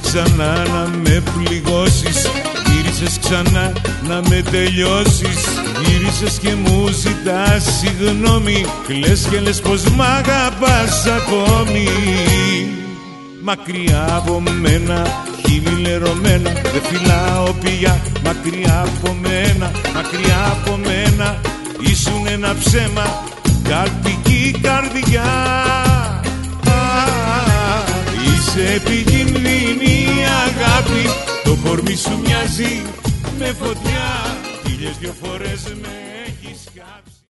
ξανά να με πληγώσεις, γύρισες ξανά να με τελειώσεις. Γύρισες και μου ζητάς συγγνώμη, κλαις και λες πως μ' αγαπάς ακόμη. Μακριά από μένα, χείλη λερωμένα, δεν φυλάω πια. Μακριά από μένα, μακριά από μένα, ήσουν ένα ψέμα, καρπική καρδιά. Είσαι επικίνδυνη αγάπη, το κορμί σου μοιάζει με φωτιά. 1002 φορές με έχεις κάψει.